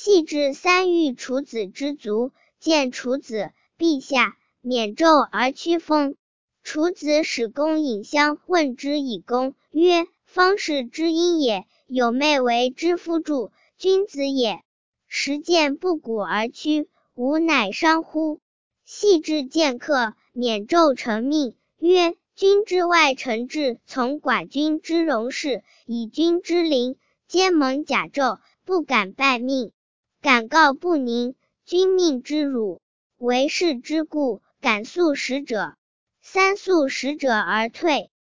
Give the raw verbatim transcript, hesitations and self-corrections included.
系至三遇楚子之族，见楚子，陛下，免胄而趋风。楚子使公引香问之以公，曰：方士之音也，有妹为之夫助，君子也。时见不鼓而趋，吾乃伤乎？系至见客，免胄承命，曰：君之外臣至，从寡君之容事，以君之灵，皆蒙甲胄，不敢拜命。敢告不宁，君命之辱，为士之故，敢速使者。三速使者而退。